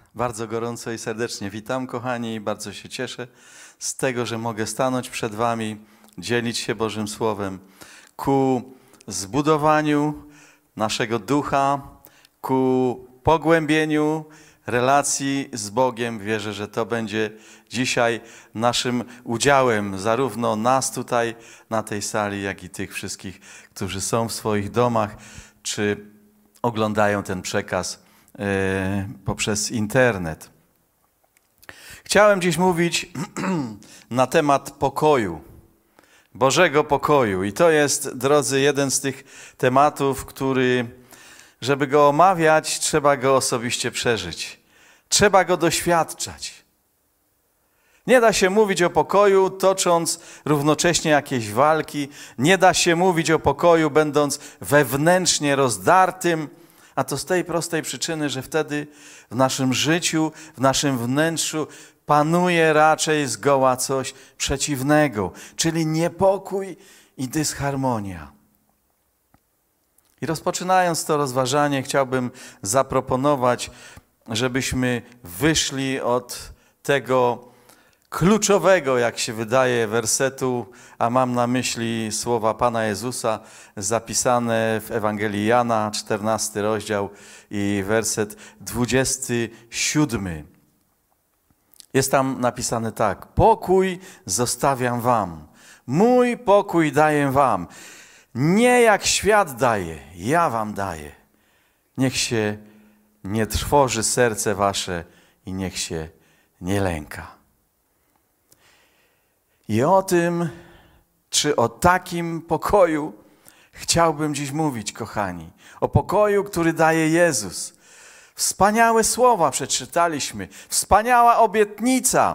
Bardzo gorąco i serdecznie witam, kochani, i bardzo się cieszę z tego, że mogę stanąć przed wami, dzielić się Bożym Słowem ku zbudowaniu naszego ducha, ku pogłębieniu relacji z Bogiem. Wierzę, że to będzie dzisiaj naszym udziałem, zarówno nas tutaj na tej sali, jak i tych wszystkich, którzy są w swoich domach, czy oglądają ten przekaz poprzez internet. Chciałem dziś mówić na temat pokoju, Bożego pokoju. I to jest, drodzy, jeden z tych tematów, który, żeby go omawiać, trzeba go osobiście przeżyć. Trzeba go doświadczać. Nie da się mówić o pokoju, tocząc równocześnie jakieś walki. Nie da się mówić o pokoju, będąc wewnętrznie rozdartym. A to z tej prostej przyczyny, że wtedy w naszym życiu, w naszym wnętrzu panuje raczej zgoła coś przeciwnego, czyli niepokój i dysharmonia. I rozpoczynając to rozważanie, chciałbym zaproponować, żebyśmy wyszli od tego kluczowego, jak się wydaje, wersetu, a mam na myśli słowa Pana Jezusa zapisane w Ewangelii Jana, 14 rozdział i werset 27. Jest tam napisane tak: pokój zostawiam wam, mój pokój daję wam. Nie jak świat daje, ja wam daję. Niech się nie trwoży serce wasze i niech się nie lęka. I o tym, czy o takim pokoju chciałbym dziś mówić, kochani. O pokoju, który daje Jezus. Wspaniałe słowa przeczytaliśmy, wspaniała obietnica.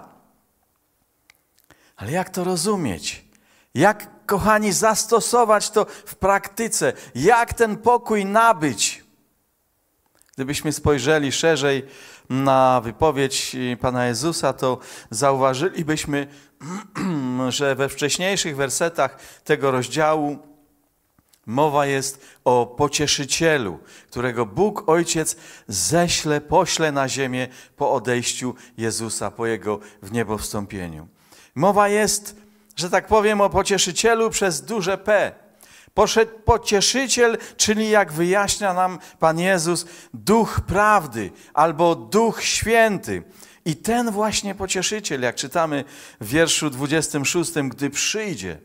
Ale jak to rozumieć? Jak, kochani, zastosować to w praktyce? Jak ten pokój nabyć? Gdybyśmy spojrzeli szerzej na wypowiedź Pana Jezusa, to zauważylibyśmy, że we wcześniejszych wersetach tego rozdziału mowa jest o pocieszycielu, którego Bóg Ojciec pośle na ziemię po odejściu Jezusa, po Jego w niebo wstąpieniu. Mowa jest, że tak powiem, o pocieszycielu przez duże P. Pocieszyciel, czyli jak wyjaśnia nam Pan Jezus, Duch Prawdy albo Duch Święty. I ten właśnie pocieszyciel, jak czytamy w wierszu 26, gdy przyjdzie,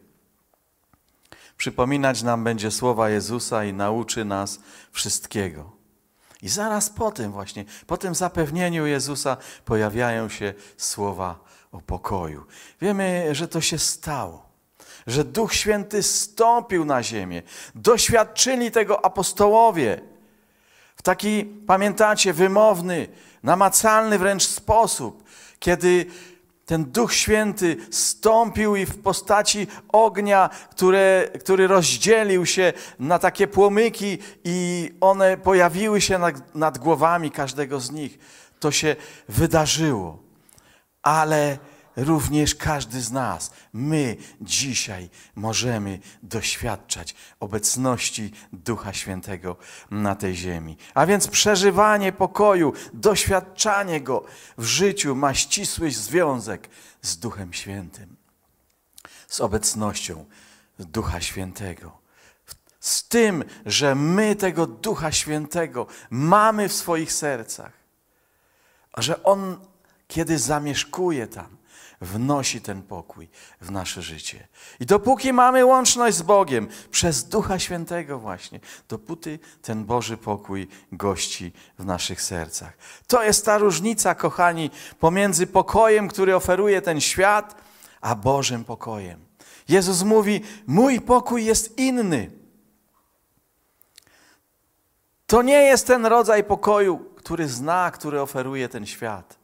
przypominać nam będzie słowa Jezusa i nauczy nas wszystkiego. I zaraz po tym zapewnieniu Jezusa pojawiają się słowa o pokoju. Wiemy, że to się stało, że Duch Święty zstąpił na ziemię. Doświadczyli tego apostołowie w taki, pamiętacie, wymowny, namacalny wręcz sposób, kiedy ten Duch Święty zstąpił i w postaci ognia, który rozdzielił się na takie płomyki i one pojawiły się nad głowami każdego z nich. To się wydarzyło, ale również każdy z nas, my dzisiaj możemy doświadczać obecności Ducha Świętego na tej ziemi. A więc przeżywanie pokoju, doświadczanie go w życiu ma ścisły związek z Duchem Świętym, z obecnością Ducha Świętego. Z tym, że my tego Ducha Świętego mamy w swoich sercach, że On, kiedy zamieszkuje tam, wnosi ten pokój w nasze życie. I dopóki mamy łączność z Bogiem, przez Ducha Świętego właśnie, dopóty ten Boży pokój gości w naszych sercach. To jest ta różnica, kochani, pomiędzy pokojem, który oferuje ten świat, a Bożym pokojem. Jezus mówi, mój pokój jest inny. To nie jest ten rodzaj pokoju, który oferuje ten świat.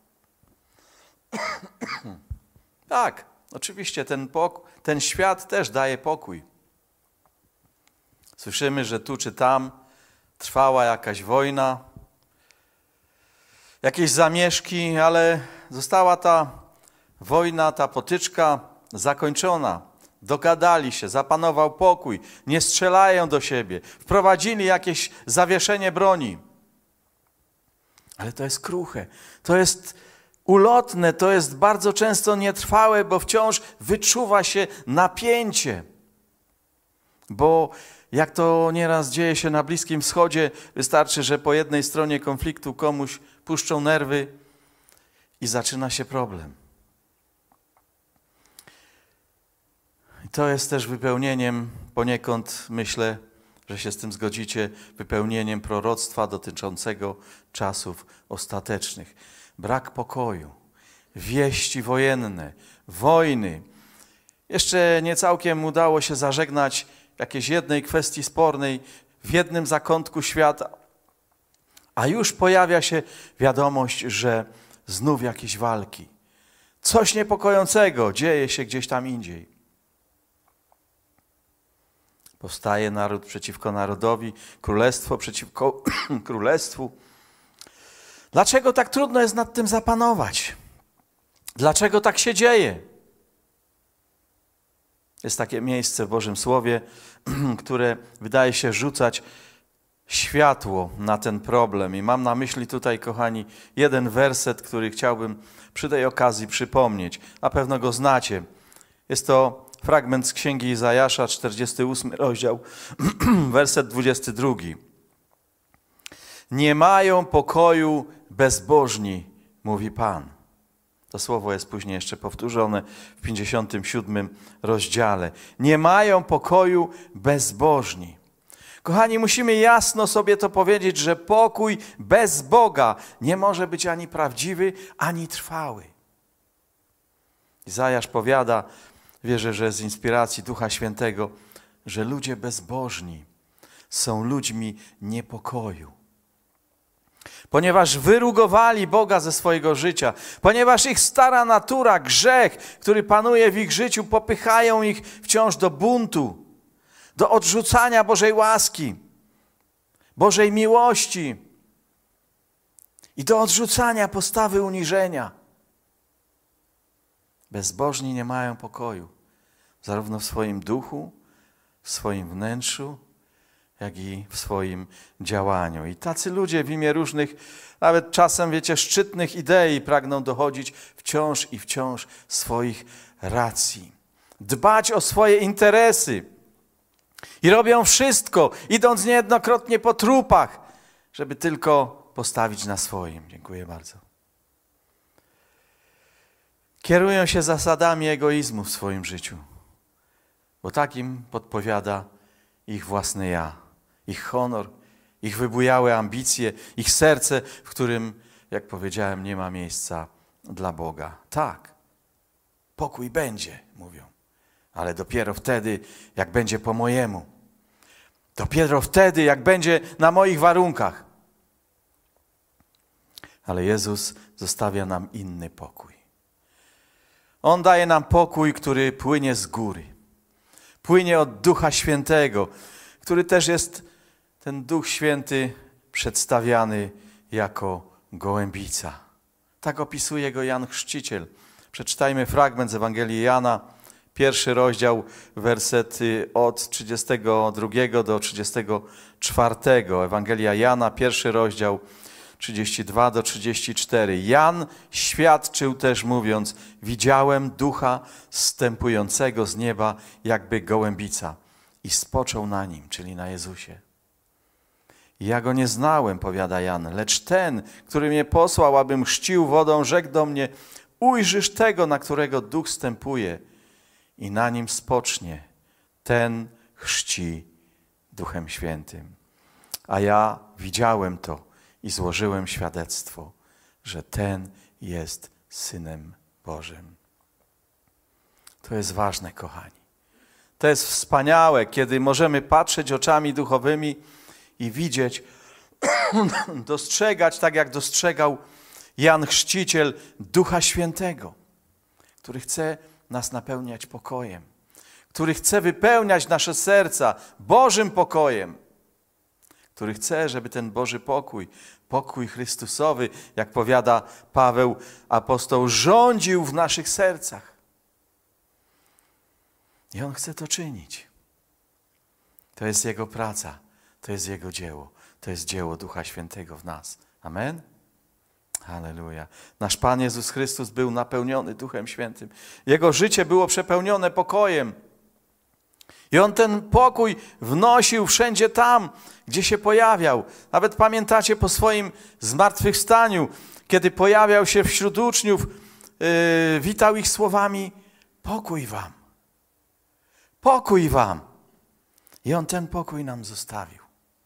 Tak, oczywiście ten świat też daje pokój. Słyszymy, że tu czy tam trwała jakaś wojna, jakieś zamieszki, ale została ta wojna, ta potyczka zakończona. Dogadali się, zapanował pokój, nie strzelają do siebie, wprowadzili jakieś zawieszenie broni. Ale to jest kruche, to jest ulotne, to jest bardzo często nietrwałe, bo wciąż wyczuwa się napięcie. Bo jak to nieraz dzieje się na Bliskim Wschodzie, wystarczy, że po jednej stronie konfliktu komuś puszczą nerwy i zaczyna się problem. I to jest też wypełnieniem, poniekąd myślę, że się z tym zgodzicie, wypełnieniem proroctwa dotyczącego czasów ostatecznych. Brak pokoju, wieści wojenne, wojny. Jeszcze nie całkiem udało się zażegnać jakiejś jednej kwestii spornej w jednym zakątku świata, a już pojawia się wiadomość, że znów jakieś walki. Coś niepokojącego dzieje się gdzieś tam indziej. Powstaje naród przeciwko narodowi, królestwo przeciwko królestwu. Dlaczego tak trudno jest nad tym zapanować? Dlaczego tak się dzieje? Jest takie miejsce w Bożym Słowie, które wydaje się rzucać światło na ten problem. I mam na myśli tutaj, kochani, jeden werset, który chciałbym przy tej okazji przypomnieć. Na pewno go znacie. Jest to fragment z Księgi Izajasza, 48 rozdział, werset 22. Nie mają pokoju bezbożni, mówi Pan. To słowo jest później jeszcze powtórzone w 57 rozdziale. Nie mają pokoju bezbożni. Kochani, musimy jasno sobie to powiedzieć, że pokój bez Boga nie może być ani prawdziwy, ani trwały. Izajasz powiada, wierzę, że z inspiracji Ducha Świętego, że ludzie bezbożni są ludźmi niepokoju. Ponieważ wyrugowali Boga ze swojego życia, ponieważ ich stara natura, grzech, który panuje w ich życiu, popychają ich wciąż do buntu, do odrzucania Bożej łaski, Bożej miłości i do odrzucania postawy uniżenia. Bezbożni nie mają pokoju, zarówno w swoim duchu, w swoim wnętrzu, jak i w swoim działaniu. I tacy ludzie w imię różnych, nawet czasem, wiecie, szczytnych idei pragną dochodzić wciąż i wciąż swoich racji. Dbać o swoje interesy. I robią wszystko, idąc niejednokrotnie po trupach, żeby tylko postawić na swoim. Dziękuję bardzo. Kierują się zasadami egoizmu w swoim życiu, bo tak im podpowiada ich własne ja, ich honor, ich wybujałe ambicje, ich serce, w którym, jak powiedziałem, nie ma miejsca dla Boga. Tak, pokój będzie, mówią, ale dopiero wtedy, jak będzie po mojemu. Dopiero wtedy, jak będzie na moich warunkach. Ale Jezus zostawia nam inny pokój. On daje nam pokój, który płynie z góry. Płynie od Ducha Świętego, który też jest ten Duch Święty przedstawiany jako gołębica. Tak opisuje go Jan Chrzciciel. Przeczytajmy fragment z Ewangelii Jana, 1 rozdział, wersety od 32 do 34. Ewangelia Jana, 1 rozdział, 32 do 34. Jan świadczył też mówiąc, widziałem Ducha zstępującego z nieba jakby gołębica i spoczął na nim, czyli na Jezusie. Ja go nie znałem, powiada Jan, lecz ten, który mnie posłał, abym chrzcił wodą, rzekł do mnie, ujrzysz tego, na którego Duch zstępuje i na nim spocznie, ten chrzci Duchem Świętym. A ja widziałem to i złożyłem świadectwo, że ten jest Synem Bożym. To jest ważne, kochani. To jest wspaniałe, kiedy możemy patrzeć oczami duchowymi i widzieć, dostrzegać, tak jak dostrzegał Jan Chrzciciel, Ducha Świętego, który chce nas napełniać pokojem, który chce wypełniać nasze serca Bożym pokojem, który chce, żeby ten Boży pokój, pokój Chrystusowy, jak powiada Paweł apostoł, rządził w naszych sercach. I On chce to czynić. To jest Jego praca, to jest Jego dzieło, to jest dzieło Ducha Świętego w nas. Amen? Halleluja. Nasz Pan Jezus Chrystus był napełniony Duchem Świętym. Jego życie było przepełnione pokojem. I On ten pokój wnosił wszędzie tam, gdzie się pojawiał. Nawet pamiętacie po swoim zmartwychwstaniu, kiedy pojawiał się wśród uczniów, witał ich słowami: pokój wam. Pokój wam. I On ten pokój nam zostawił.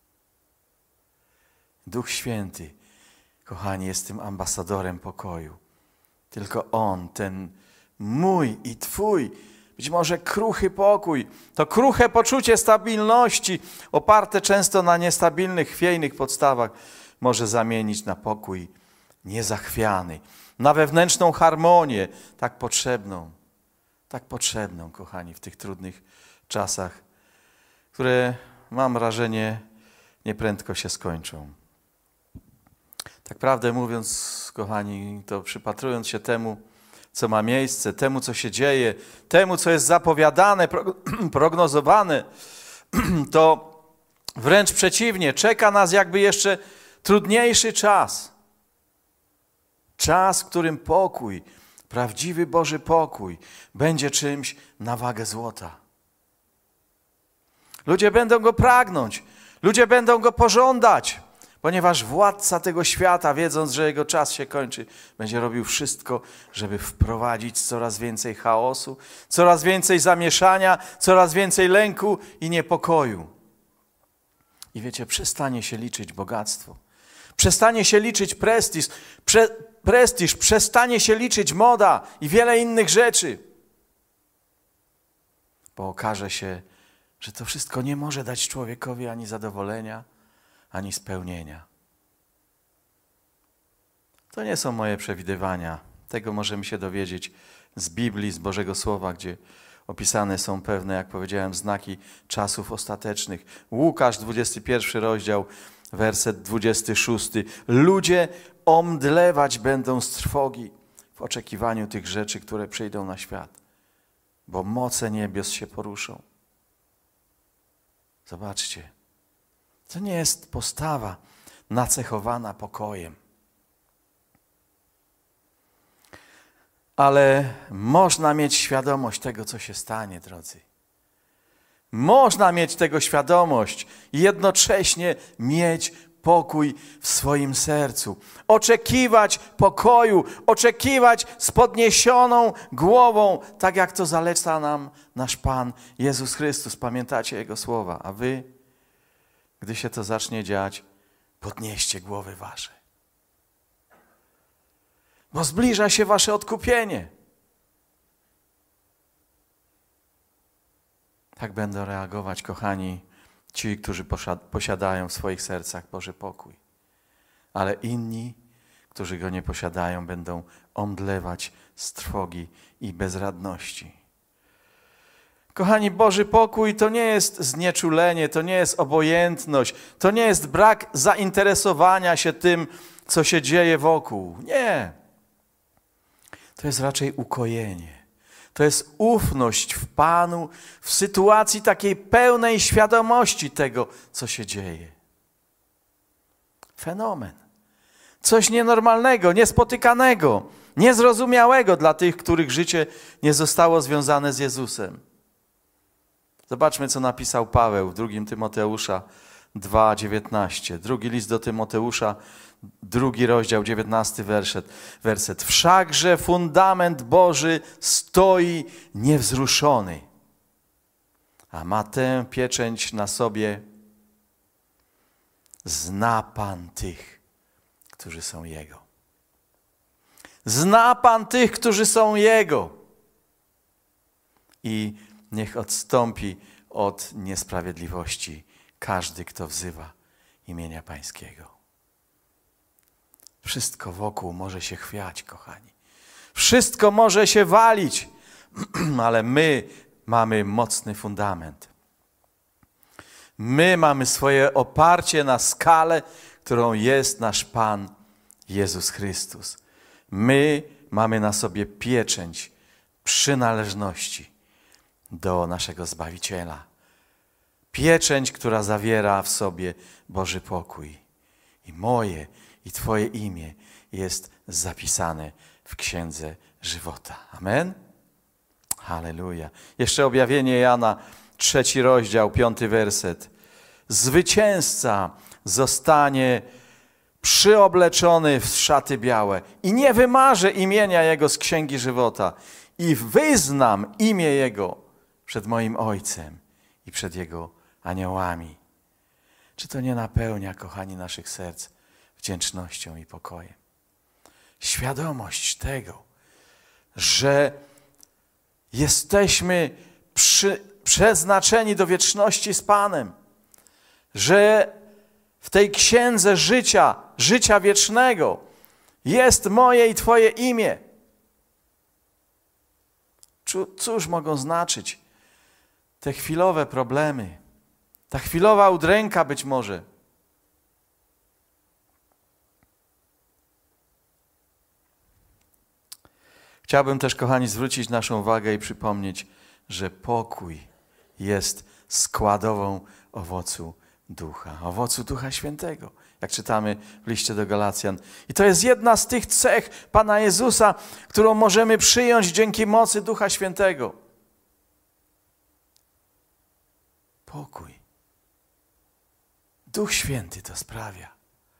Duch Święty, kochani, jest tym ambasadorem pokoju. Tylko On, ten mój i Twój, być może kruchy pokój, to kruche poczucie stabilności, oparte często na niestabilnych, chwiejnych podstawach, może zamienić na pokój niezachwiany, na wewnętrzną harmonię, tak potrzebną, kochani, w tych trudnych czasach, które, mam wrażenie, nieprędko się skończą. Tak prawdę mówiąc, kochani, to przypatrując się temu, co ma miejsce, temu, co się dzieje, temu, co jest zapowiadane, prognozowane, to wręcz przeciwnie, czeka nas jakby jeszcze trudniejszy czas. Czas, w którym pokój, prawdziwy Boży pokój, będzie czymś na wagę złota. Ludzie będą go pragnąć, ludzie będą go pożądać, ponieważ władca tego świata, wiedząc, że jego czas się kończy, będzie robił wszystko, żeby wprowadzić coraz więcej chaosu, coraz więcej zamieszania, coraz więcej lęku i niepokoju. I wiecie, przestanie się liczyć bogactwo, przestanie się liczyć prestiż, przestanie się liczyć moda i wiele innych rzeczy, bo okaże się, że to wszystko nie może dać człowiekowi ani zadowolenia, ani spełnienia. To nie są moje przewidywania. Tego możemy się dowiedzieć z Biblii, z Bożego Słowa, gdzie opisane są pewne, jak powiedziałem, znaki czasów ostatecznych. Łukasz, 21 rozdział, werset 26. Ludzie omdlewać będą z trwogi w oczekiwaniu tych rzeczy, które przyjdą na świat, bo moce niebios się poruszą. Zobaczcie, to nie jest postawa nacechowana pokojem. Ale można mieć świadomość tego, co się stanie, drodzy. Można mieć tego świadomość i jednocześnie mieć pokój w swoim sercu. Oczekiwać pokoju, oczekiwać z podniesioną głową, tak jak to zaleca nam nasz Pan Jezus Chrystus. Pamiętacie Jego słowa, a wy, gdy się to zacznie dziać, podnieście głowy wasze. Bo zbliża się wasze odkupienie. Tak będą reagować, kochani, ci, którzy posiadają w swoich sercach Boży pokój. Ale inni, którzy go nie posiadają, będą omdlewać z trwogi i bezradności. Kochani, Boży pokój to nie jest znieczulenie, to nie jest obojętność, to nie jest brak zainteresowania się tym, co się dzieje wokół. Nie. To jest raczej ukojenie. To jest ufność w Panu w sytuacji takiej pełnej świadomości tego, co się dzieje. Fenomen. Coś nienormalnego, niespotykanego, niezrozumiałego dla tych, których życie nie zostało związane z Jezusem. Zobaczmy, co napisał Paweł w 2 Tymoteusza 2,19. Drugi list do Tymoteusza, 2 rozdział, 19 werset. Wszakże fundament Boży stoi niewzruszony, a ma tę pieczęć na sobie. Zna Pan tych, którzy są Jego. Zna Pan tych, którzy są Jego. I niech odstąpi od niesprawiedliwości każdy, kto wzywa imienia Pańskiego. Wszystko wokół może się chwiać, kochani. Wszystko może się walić, ale my mamy mocny fundament. My mamy swoje oparcie na skale, którą jest nasz Pan Jezus Chrystus. My mamy na sobie pieczęć przynależności do naszego Zbawiciela. Pieczęć, która zawiera w sobie Boży pokój. I moje, i Twoje imię jest zapisane w Księdze Żywota. Amen? Halleluja. Jeszcze objawienie Jana, 3 rozdział, 5 werset. Zwycięzca zostanie przyobleczony w szaty białe i nie wymarzę imienia Jego z Księgi Żywota i wyznam imię Jego przed moim Ojcem i przed Jego aniołami. Czy to nie napełnia, kochani, naszych serc wdzięcznością i pokojem? Świadomość tego, że jesteśmy przeznaczeni do wieczności z Panem, że w tej księdze życia wiecznego jest moje i Twoje imię. Cóż mogą znaczyć te chwilowe problemy, ta chwilowa udręka być może? Chciałbym też, kochani, zwrócić naszą uwagę i przypomnieć, że pokój jest składową owocu Ducha Świętego, jak czytamy w liście do Galacjan. I to jest jedna z tych cech Pana Jezusa, którą możemy przyjąć dzięki mocy Ducha Świętego. Pokój. Duch Święty to sprawia.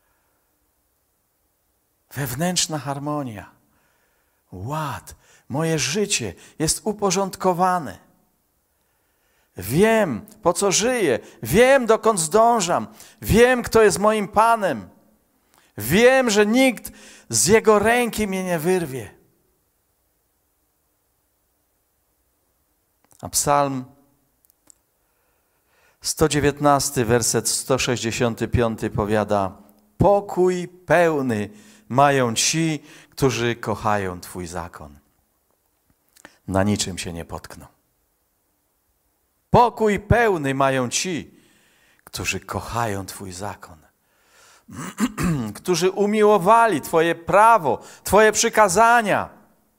Wewnętrzna harmonia. Ład. Moje życie jest uporządkowane. Wiem, po co żyję. Wiem, dokąd zdążam. Wiem, kto jest moim Panem. Wiem, że nikt z Jego ręki mnie nie wyrwie. A Psalm 119, werset 165 powiada: pokój pełny mają ci, którzy kochają Twój zakon. Na niczym się nie potkną. Pokój pełny mają ci, którzy kochają Twój zakon. Którzy umiłowali Twoje prawo, Twoje przykazania.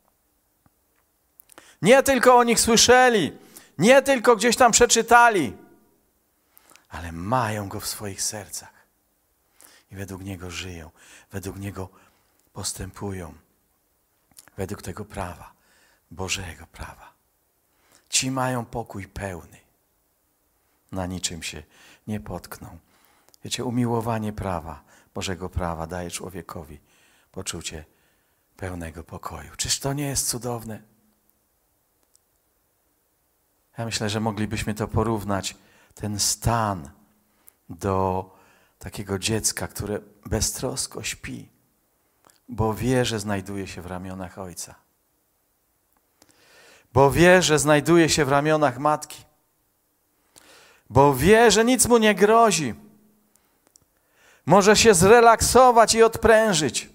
Nie tylko o nich słyszeli, nie tylko gdzieś tam przeczytali, ale mają go w swoich sercach. I według niego żyją, według niego postępują. Według tego prawa, Bożego prawa. Ci mają pokój pełny. Na niczym się nie potkną. Wiecie, umiłowanie prawa, Bożego prawa daje człowiekowi poczucie pełnego pokoju. Czyż to nie jest cudowne? Ja myślę, że moglibyśmy to porównać, ten stan, do takiego dziecka, które beztrosko śpi, bo wie, że znajduje się w ramionach ojca. Bo wie, że znajduje się w ramionach matki. Bo wie, że nic mu nie grozi. Może się zrelaksować i odprężyć.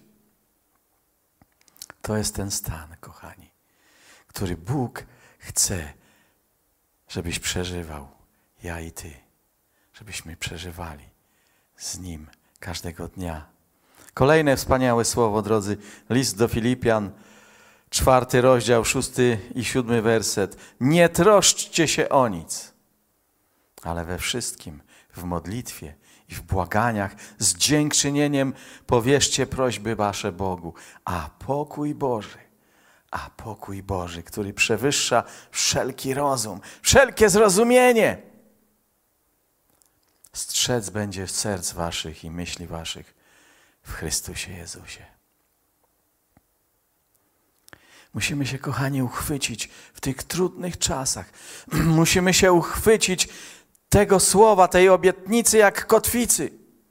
To jest ten stan, kochani, który Bóg chce, żebyś przeżywał, ja i Ty. Żebyśmy przeżywali z Nim każdego dnia. Kolejne wspaniałe słowo, drodzy, list do Filipian, 4 rozdział, 6 i 7 werset. Nie troszczcie się o nic, ale we wszystkim, w modlitwie i w błaganiach, z dziękczynieniem powierzcie prośby wasze Bogu. A pokój Boży, który przewyższa wszelki rozum, wszelkie zrozumienie, strzec będzie serc waszych i myśli waszych w Chrystusie Jezusie. Musimy się, kochani, uchwycić w tych trudnych czasach. Musimy się uchwycić tego słowa, tej obietnicy jak kotwicy.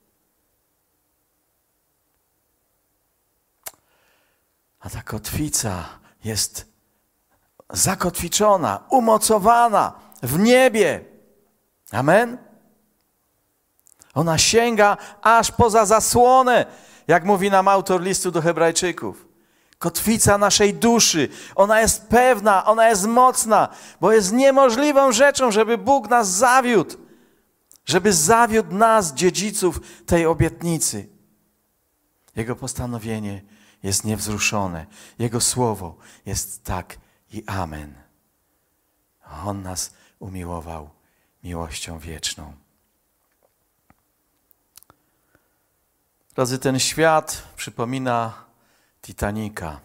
A ta kotwica jest zakotwiczona, umocowana w niebie. Amen? Ona sięga aż poza zasłonę, jak mówi nam autor listu do Hebrajczyków. Kotwica naszej duszy, ona jest pewna, ona jest mocna, bo jest niemożliwą rzeczą, żeby Bóg nas zawiódł, żeby zawiódł nas, dziedziców tej obietnicy. Jego postanowienie jest niewzruszone, Jego słowo jest tak i amen. On nas umiłował miłością wieczną. Drodzy, ten świat przypomina Titanika.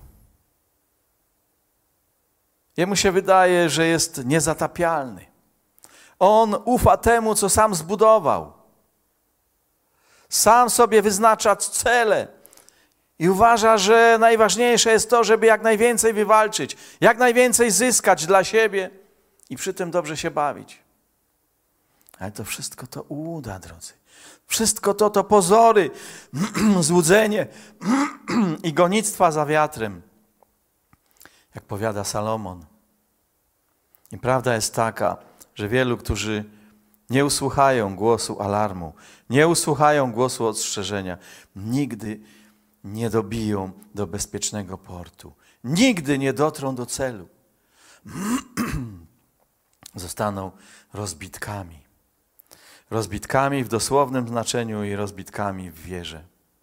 Jemu się wydaje, że jest niezatapialny. On ufa temu, co sam zbudował. Sam sobie wyznacza cele i uważa, że najważniejsze jest to, żeby jak najwięcej wywalczyć, jak najwięcej zyskać dla siebie i przy tym dobrze się bawić. Ale to wszystko to ułuda, drodzy. Wszystko to pozory, złudzenie i gonitwa za wiatrem. Jak powiada Salomon. I prawda jest taka, że wielu, którzy nie usłuchają głosu alarmu, nie usłuchają głosu ostrzeżenia, nigdy nie dobiją do bezpiecznego portu. Nigdy nie dotrą do celu. Zostaną rozbitkami. Rozbitkami w dosłownym znaczeniu i rozbitkami w wierze.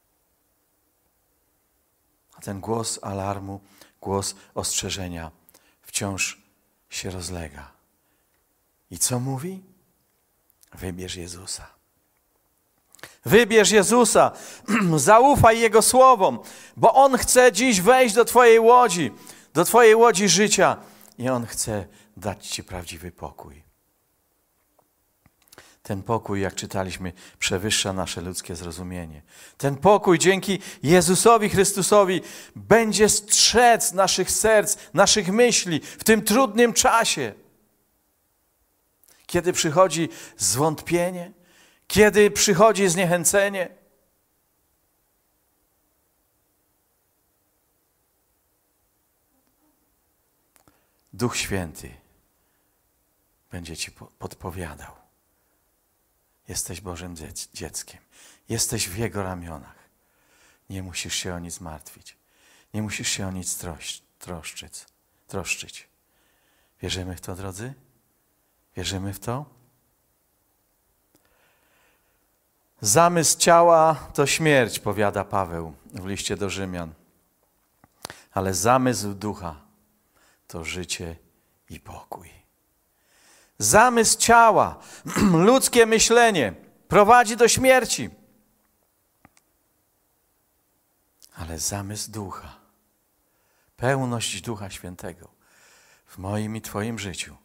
A ten głos alarmu, głos ostrzeżenia wciąż się rozlega. I co mówi? Wybierz Jezusa. Wybierz Jezusa. Zaufaj Jego słowom, bo On chce dziś wejść do twojej łodzi życia i On chce dać ci prawdziwy pokój. Ten pokój, jak czytaliśmy, przewyższa nasze ludzkie zrozumienie. Ten pokój dzięki Jezusowi Chrystusowi będzie strzec naszych serc, naszych myśli w tym trudnym czasie. Kiedy przychodzi zwątpienie, kiedy przychodzi zniechęcenie. Duch Święty będzie ci podpowiadał. Jesteś Bożym dzieckiem. Jesteś w Jego ramionach. Nie musisz się o nic martwić. Nie musisz się o nic troszczyć. Wierzymy w to, drodzy? Wierzymy w to? Zamysł ciała to śmierć, powiada Paweł w liście do Rzymian. Ale zamysł ducha to życie i pokój. Zamysł ciała, ludzkie myślenie prowadzi do śmierci. Ale zamysł ducha, pełność Ducha Świętego w moim i Twoim życiu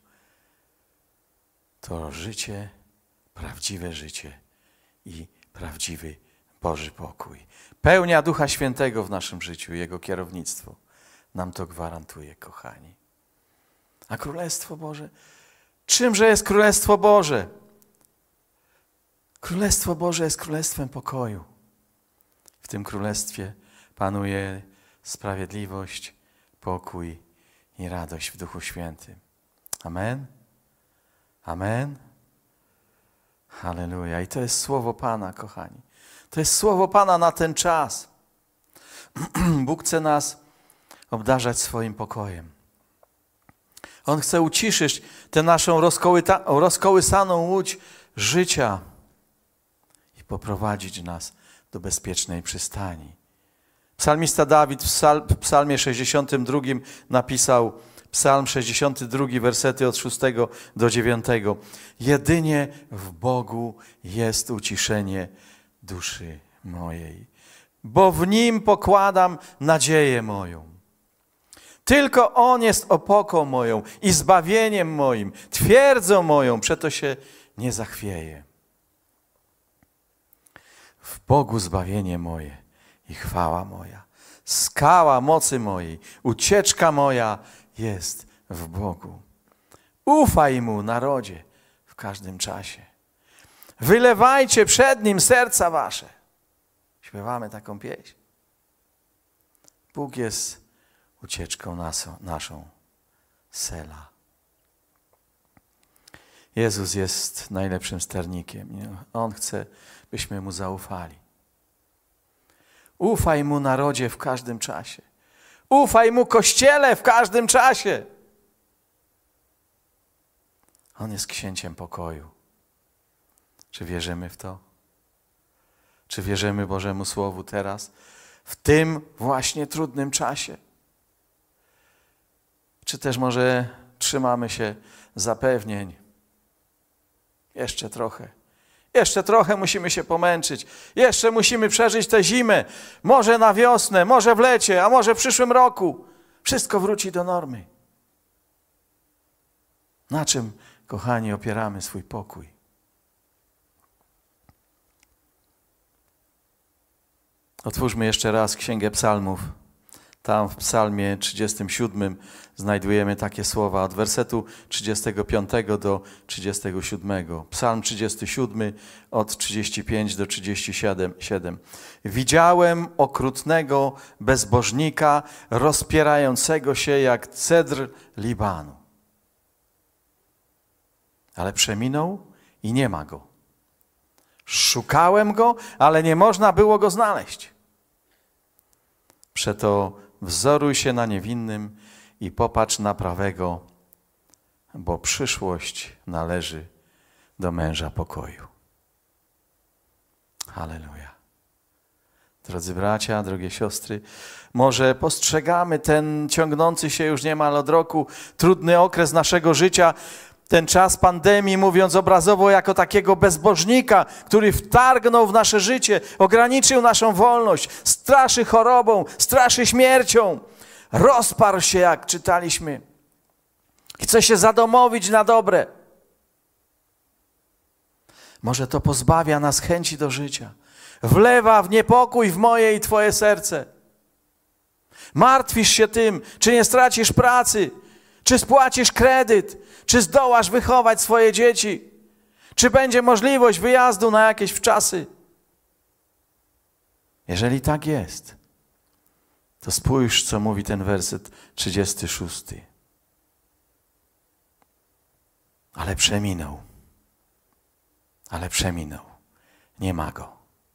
to życie, prawdziwe życie i prawdziwy Boży pokój. Pełnia Ducha Świętego w naszym życiu, Jego kierownictwo nam to gwarantuje, kochani. A Królestwo Boże? Czymże jest Królestwo Boże? Królestwo Boże jest królestwem pokoju. W tym królestwie panuje sprawiedliwość, pokój i radość w Duchu Świętym. Amen? Amen? Halleluja. I to jest słowo Pana, kochani. To jest słowo Pana na ten czas. Bóg chce nas obdarzać swoim pokojem. On chce uciszyć tę naszą rozkołysaną łódź życia i poprowadzić nas do bezpiecznej przystani. Psalmista Dawid w psalmie 62 napisał, psalm 62, wersety od 6 do 9. Jedynie w Bogu jest uciszenie duszy mojej, bo w Nim pokładam nadzieję moją. Tylko On jest opoką moją i zbawieniem moim, twierdzą moją, przeto się nie zachwieję. W Bogu zbawienie moje i chwała moja, skała mocy mojej, ucieczka moja jest w Bogu. Ufaj Mu, narodzie, w każdym czasie. Wylewajcie przed Nim serca wasze. Śpiewamy taką pieśń. Bóg jest ucieczką naszą. Sela. Jezus jest najlepszym sternikiem. On chce, byśmy Mu zaufali. Ufaj Mu, narodzie, w każdym czasie. Ufaj Mu, Kościele, w każdym czasie. On jest księciem pokoju. Czy wierzymy w to? Czy wierzymy Bożemu Słowu teraz, w tym właśnie trudnym czasie? Czy też może trzymamy się zapewnień? Jeszcze trochę Jeszcze trochę musimy się pomęczyć. Jeszcze musimy przeżyć tę zimę. Może na wiosnę, może w lecie, a może w przyszłym roku. Wszystko wróci do normy. Na czym, kochani, opieramy swój pokój? Otwórzmy jeszcze raz Księgę Psalmów. Tam w Psalmie 37 znajdujemy takie słowa od wersetu 35 do 37. Psalm 37 od 35 do 37. Widziałem okrutnego bezbożnika rozpierającego się jak cedr Libanu. Ale przeminął i nie ma go. Szukałem go, ale nie można było go znaleźć. Przeto wzoruj się na niewinnym i popatrz na prawego, bo przyszłość należy do męża pokoju. Halleluja. Drodzy bracia, drogie siostry, może postrzegamy ten ciągnący się już niemal od roku trudny okres naszego życia, ten czas pandemii, mówiąc obrazowo, jako takiego bezbożnika, który wtargnął w nasze życie, ograniczył naszą wolność, straszy chorobą, straszy śmiercią. Rozparł się, jak czytaliśmy. Chce się zadomowić na dobre. Może to pozbawia nas chęci do życia. Wlewa w niepokój w moje i twoje serce. Martwisz się tym, czy nie stracisz pracy, czy spłacisz kredyt, czy zdołasz wychować swoje dzieci, czy będzie możliwość wyjazdu na jakieś wczasy. Jeżeli tak jest, to spójrz, co mówi ten werset 36. Ale przeminął, nie ma go.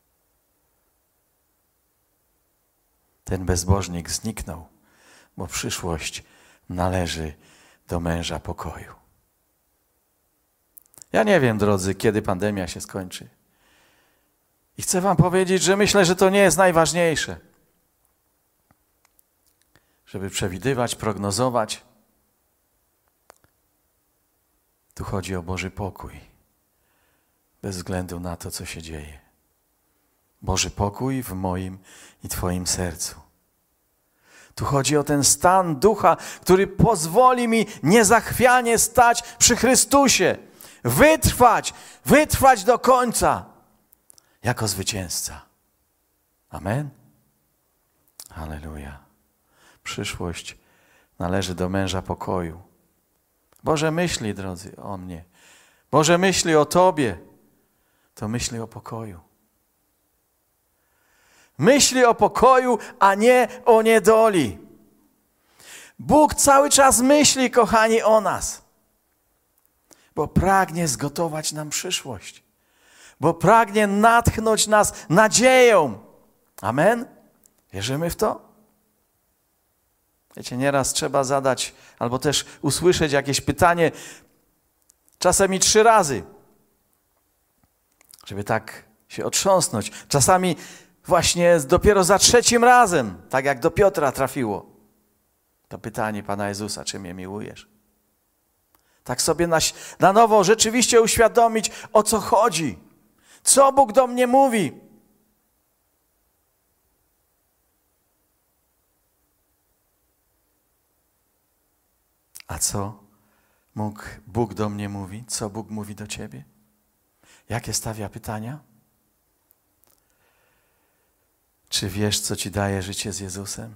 Ten bezbożnik zniknął, bo przyszłość należy do męża pokoju. Ja nie wiem, drodzy, kiedy pandemia się skończy. I chcę wam powiedzieć, że myślę, że to nie jest najważniejsze. Żeby przewidywać, prognozować. Tu chodzi o Boży pokój. Bez względu na to, co się dzieje. Boży pokój w moim i twoim sercu. Tu chodzi o ten stan ducha, który pozwoli mi niezachwianie stać przy Chrystusie. Wytrwać do końca jako zwycięzca. Amen? Halleluja. Przyszłość należy do męża pokoju. Boże myśli, drodzy, o mnie. Boże myśli o tobie. To myśli o pokoju. Myśli o pokoju, a nie o niedoli. Bóg cały czas myśli, kochani, o nas. Bo pragnie zgotować nam przyszłość. Bo pragnie natchnąć nas nadzieją. Amen? Wierzymy w to? Wiecie, nieraz trzeba zadać albo też usłyszeć jakieś pytanie, czasem i 3 razy, żeby tak się otrząsnąć. Czasami właśnie dopiero za 3 razem, tak jak do Piotra trafiło. To pytanie Pana Jezusa, czy mnie miłujesz? Tak sobie na nowo rzeczywiście uświadomić, o co chodzi. Co Bóg do mnie mówi? A co Bóg do mnie mówi? Co Bóg mówi do ciebie? Jakie stawia pytania? Czy wiesz, co ci daje życie z Jezusem?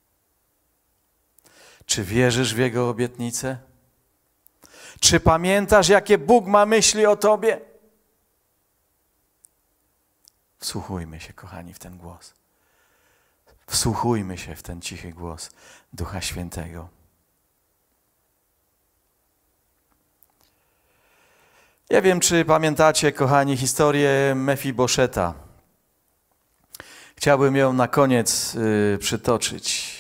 Czy wierzysz w Jego obietnice? Czy pamiętasz, jakie Bóg ma myśli o tobie? Wsłuchujmy się, kochani, w ten głos. Wsłuchujmy się w ten cichy głos Ducha Świętego. Nie wiem, czy pamiętacie, kochani, historię Mefiboszeta. Chciałbym ją na koniec przytoczyć.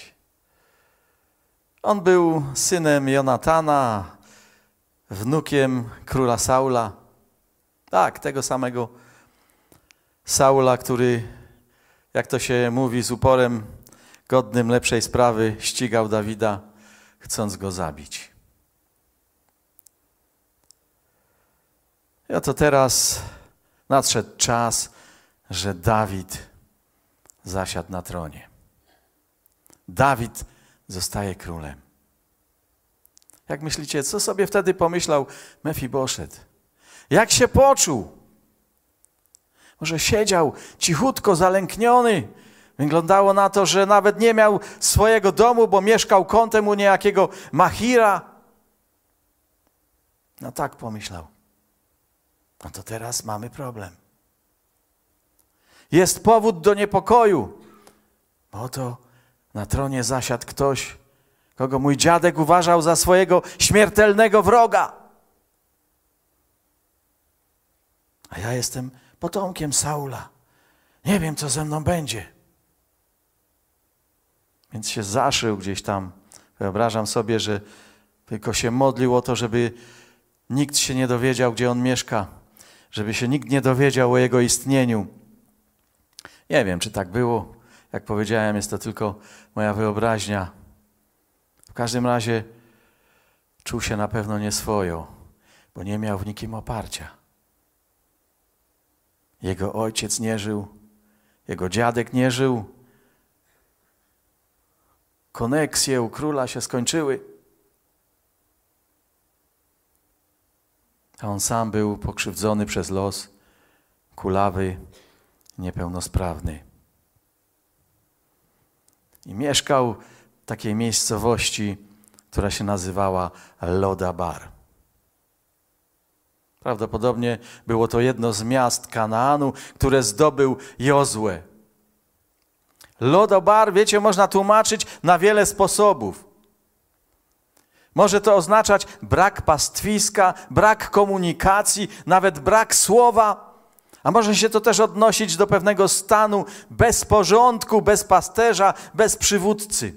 On był synem Jonatana, wnukiem króla Saula. Tak, tego samego Saula, który, jak to się mówi, z uporem godnym lepszej sprawy ścigał Dawida, chcąc go zabić. I oto teraz Nadszedł czas, że Dawid zasiadł na tronie. Dawid zostaje królem. Jak myślicie, co sobie wtedy pomyślał Mefiboszet? Jak się poczuł? Może siedział cichutko, zalękniony. Wyglądało na to, że nawet nie miał swojego domu, bo mieszkał kątem u niejakiego Machira. No tak pomyślał. No to teraz mamy problem. Jest powód do niepokoju. Bo oto na tronie zasiadł ktoś, kogo mój dziadek uważał za swojego śmiertelnego wroga. A ja jestem potomkiem Saula. Nie wiem, co ze mną będzie. Więc się zaszył gdzieś tam. Wyobrażam sobie, że tylko się modlił o to, żeby nikt się nie dowiedział, gdzie on mieszka. Żeby się nikt nie dowiedział o jego istnieniu. Nie wiem, czy tak było. Jak powiedziałem, jest to tylko moja wyobraźnia. W każdym razie czuł się na pewno nieswojo, bo nie miał w nikim oparcia. Jego ojciec nie żył, jego dziadek nie żył. Koneksje u króla się skończyły. A on sam był pokrzywdzony przez los, kulawy, niepełnosprawny. I mieszkał w takiej miejscowości, która się nazywała Lodabar. Prawdopodobnie było to jedno z miast Kanaanu, które zdobył Jozue. Lodabar, wiecie, można tłumaczyć na wiele sposobów. Może to oznaczać brak pastwiska, brak komunikacji, nawet brak słowa. A może się to też odnosić do pewnego stanu bez porządku, bez pasterza, bez przywódcy.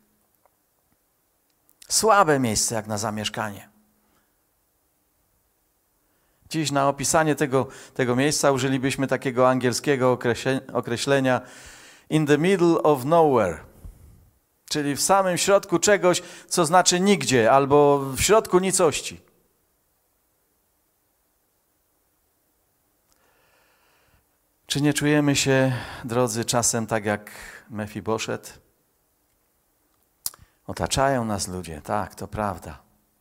Słabe miejsce jak na zamieszkanie. Dziś na opisanie tego miejsca użylibyśmy takiego angielskiego określenia in the middle of nowhere, czyli w samym środku czegoś, co znaczy nigdzie, albo w środku nicości. Czy nie czujemy się, drodzy, czasem tak jak Mefiboszet? Otaczają nas ludzie, tak, to prawda.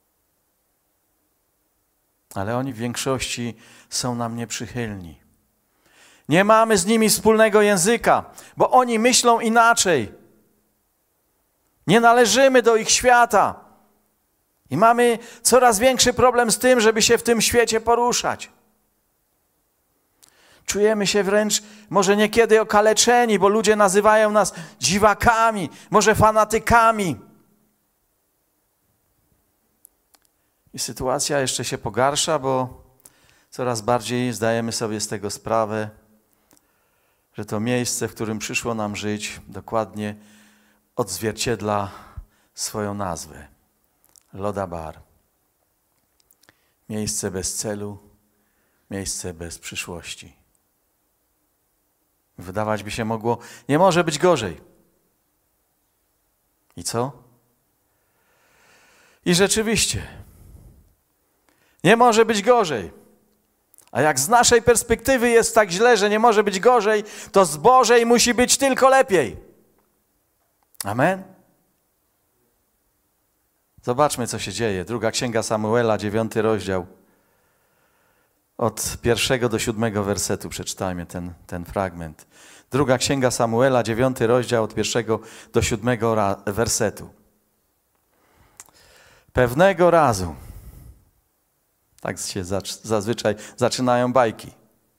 Ale oni w większości są nam nieprzychylni. Nie mamy z nimi wspólnego języka, bo oni myślą inaczej. Nie należymy do ich świata. I mamy coraz większy problem z tym, żeby się w tym świecie poruszać. Czujemy się wręcz może niekiedy okaleczeni, bo ludzie nazywają nas dziwakami, może fanatykami. I sytuacja jeszcze się pogarsza, bo coraz bardziej zdajemy sobie z tego sprawę, że to miejsce, w którym przyszło nam żyć, dokładnie odzwierciedla swoją nazwę. Lodabar. Miejsce bez celu, miejsce bez przyszłości. Wydawać by się mogło, nie może być gorzej. I co? I rzeczywiście, nie może być gorzej. A jak z naszej perspektywy jest tak źle, że nie może być gorzej, to z Bożej musi być tylko lepiej. Amen? Zobaczmy, co się dzieje. 2 Księga Samuela, 9 rozdział. Od 1 do 7 wersetu przeczytajmy ten fragment. 2 Księga Samuela, 9 rozdział, od 1 do 7 wersetu. Pewnego razu, tak się zazwyczaj zaczynają bajki,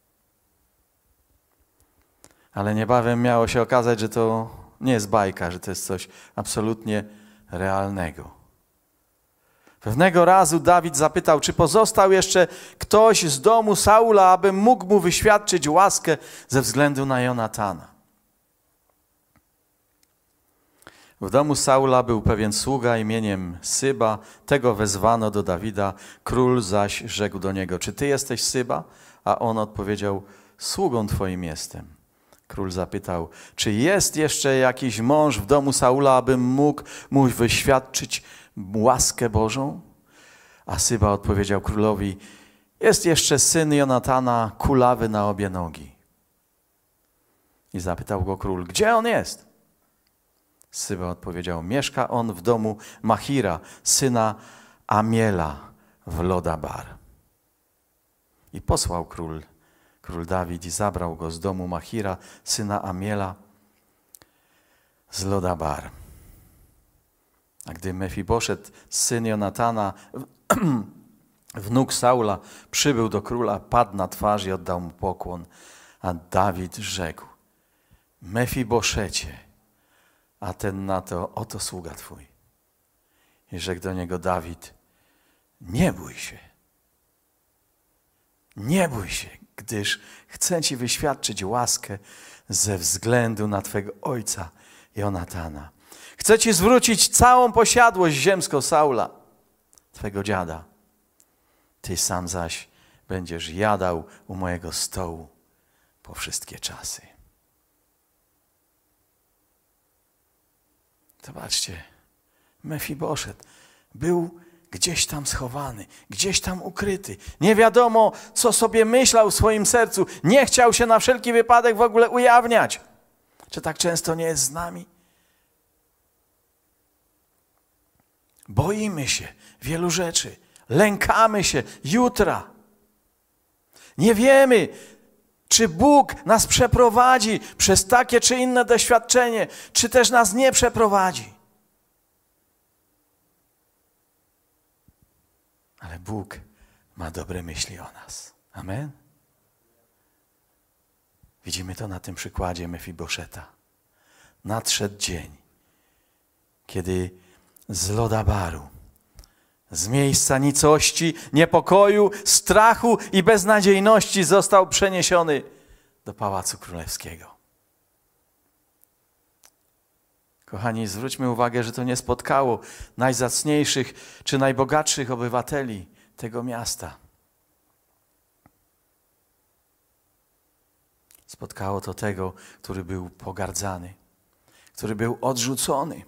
ale niebawem miało się okazać, że to nie jest bajka, że to jest coś absolutnie realnego. Pewnego razu Dawid zapytał, czy pozostał jeszcze ktoś z domu Saula, aby mógł mu wyświadczyć łaskę ze względu na Jonatana. W domu Saula był pewien sługa imieniem Syba, tego wezwano do Dawida, król zaś rzekł do niego, czy ty jesteś Syba? A on odpowiedział, sługą twoim jestem. Król zapytał, czy jest jeszcze jakiś mąż w domu Saula, abym mógł mu wyświadczyć łaskę Bożą? A Syba odpowiedział królowi, Jest jeszcze syn Jonatana, kulawy na obie nogi. I zapytał go król, gdzie on jest? Syba odpowiedział, mieszka on w domu Machira, syna Amiela w Lodabar. I posłał król Dawid i zabrał go z domu Machira, syna Amiela z Lodabar. A gdy Mefiboszet, syn Jonatana, wnuk Saula, przybył do króla, padł na twarz i oddał mu pokłon. A Dawid rzekł, Mefiboszecie, a ten na to, oto sługa twój. I rzekł do niego Dawid, nie bój się. Nie bój się, gdyż chcę ci wyświadczyć łaskę ze względu na twego ojca Jonatana. Chcę ci zwrócić całą posiadłość ziemską Saula, twego dziada. Ty sam zaś będziesz jadał u mojego stołu po wszystkie czasy. Zobaczcie, Mefiboszet był gdzieś tam schowany, gdzieś tam ukryty. Nie wiadomo, co sobie myślał w swoim sercu. Nie chciał się na wszelki wypadek w ogóle ujawniać. Czy tak często nie jest z nami? Boimy się wielu rzeczy. Lękamy się jutra. Nie wiemy, czy Bóg nas przeprowadzi przez takie czy inne doświadczenie, czy też nas nie przeprowadzi. Ale Bóg ma dobre myśli o nas. Amen? Widzimy to na tym przykładzie Mefiboszeta. Nadszedł dzień, kiedy z Lodabaru, z miejsca nicości, niepokoju, strachu i beznadziejności został przeniesiony do Pałacu Królewskiego. Kochani, zwróćmy uwagę, że to nie spotkało najzacniejszych czy najbogatszych obywateli tego miasta. Spotkało to tego, który był pogardzany, który był odrzucony,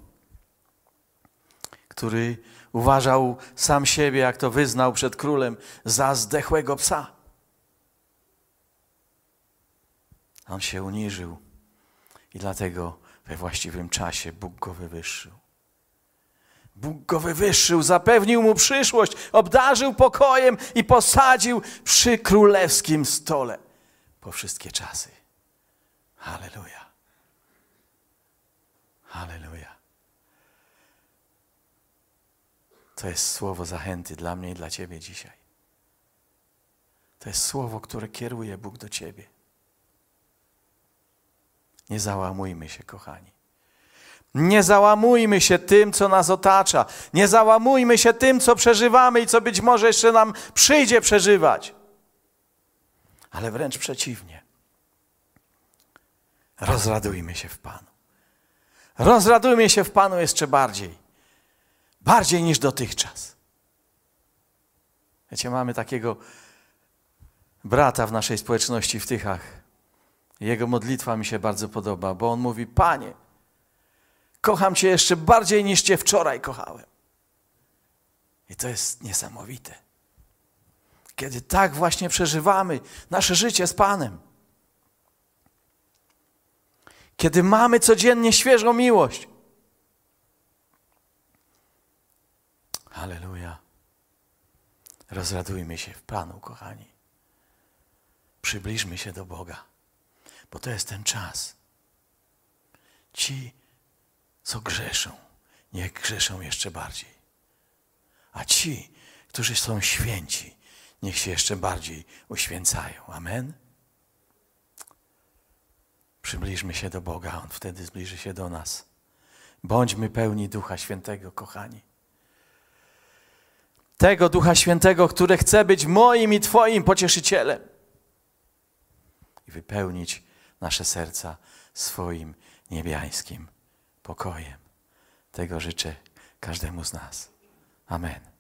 który uważał sam siebie, jak to wyznał przed królem, za zdechłego psa. On się uniżył i dlatego we właściwym czasie Bóg go wywyższył. Bóg go wywyższył, zapewnił mu przyszłość, obdarzył pokojem i posadził przy królewskim stole po wszystkie czasy. Halleluja. Halleluja. To jest słowo zachęty dla mnie i dla ciebie dzisiaj. To jest słowo, które kieruje Bóg do ciebie. Nie załamujmy się, kochani. Nie załamujmy się tym, co nas otacza. Nie załamujmy się tym, co przeżywamy i co być może jeszcze nam przyjdzie przeżywać. Ale wręcz przeciwnie. Rozradujmy się w Panu. Rozradujmy się w Panu jeszcze bardziej. Bardziej niż dotychczas. Wiecie, mamy takiego brata w naszej społeczności w Tychach. Jego modlitwa mi się bardzo podoba, bo on mówi, Panie, kocham Cię jeszcze bardziej niż Cię wczoraj kochałem. I to jest niesamowite. Kiedy tak właśnie przeżywamy nasze życie z Panem. Kiedy mamy codziennie świeżą miłość. Halleluja. Rozradujmy się w Panu, kochani. Przybliżmy się do Boga, bo to jest ten czas. Ci, co grzeszą, niech grzeszą jeszcze bardziej. A ci, którzy są święci, niech się jeszcze bardziej uświęcają. Amen? Przybliżmy się do Boga, On wtedy zbliży się do nas. Bądźmy pełni Ducha Świętego, kochani. Tego Ducha Świętego, który chce być moim i Twoim pocieszycielem. I wypełnić nasze serca swoim niebiańskim pokojem. Tego życzę każdemu z nas. Amen.